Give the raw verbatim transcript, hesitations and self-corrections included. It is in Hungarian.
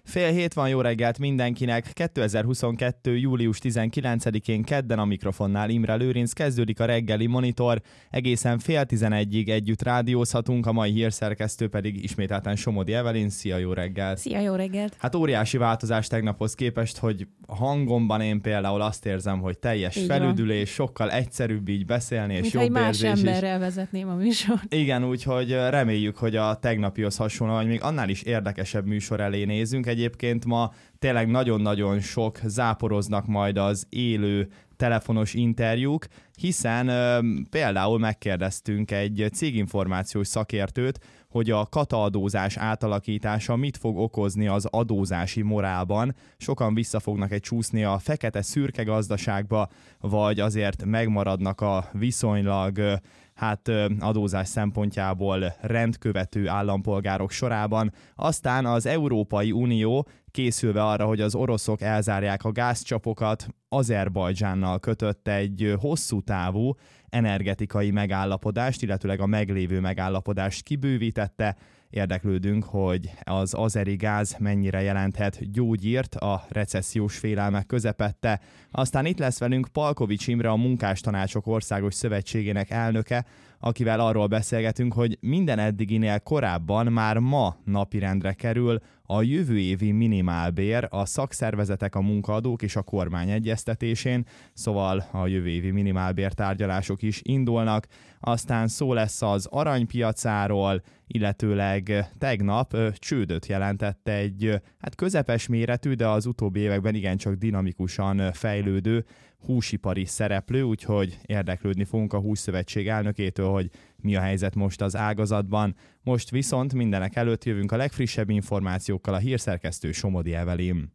Fél hét van, jó reggelt mindenkinek. kétezer-huszonkettő. július tizenkilencedikén kedden a mikrofonnál Imre Lőrinc, kezdődik a reggeli monitor. Egészen fél tizenegyig együtt rádiózhatunk, a mai hírszerkesztő pedig ismételten Somodi Evelyn. Szia, jó reggelt! Szia, jó reggelt! Hát óriási változás tegnaphoz képest, hogy a hangomban én például azt érzem, hogy teljes így felüdülés, van. Sokkal egyszerűbb így beszélni, és mint jobb érzés. Mint más emberrel vezetném a műsort. Igen, úgyhogy reméljük, hogy a tegnapihoz hasonló, vagy még annál is érdekesebb műsor elé nézünk. Egyébként ma tényleg nagyon-nagyon sok záporoznak majd az élő telefonos interjúk, hiszen ö, például megkérdeztünk egy céginformációs szakértőt, hogy a kataadózás átalakítása mit fog okozni az adózási morálban. Sokan vissza fognak egy csúszni a fekete-szürke gazdaságba, vagy azért megmaradnak a viszonylag hát adózás szempontjából rendkövető állampolgárok sorában. Aztán az Európai Unió készülve arra, hogy az oroszok elzárják a gázcsapokat, Azerbajdzsánnal kötött egy hosszú távú energetikai megállapodást, illetőleg a meglévő megállapodást kibővítette. Érdeklődünk, hogy az azeri gáz mennyire jelenthet gyógyírt a recessziós félelmek közepette. Aztán itt lesz velünk Palkovics Imre, a Munkástanácsok Országos Szövetségének elnöke, akivel arról beszélgetünk, hogy minden eddiginél korábban már ma napirendre kerül a jövő évi minimálbér a szakszervezetek, a munkaadók és a kormány egyeztetésén, szóval a jövő évi minimálbér tárgyalások is indulnak. Aztán szó lesz az aranypiacáról, illetőleg tegnap ö, csődöt jelentett egy ö, hát közepes méretű, de az utóbbi években igencsak dinamikusan ö, fejlődő húsipari szereplő, úgyhogy érdeklődni fogunk a Hússzövetség elnökétől, hogy mi a helyzet most az ágazatban. Most viszont mindenek előtt jövünk a legfrissebb információkkal, a hírszerkesztő Somodi Evelyn.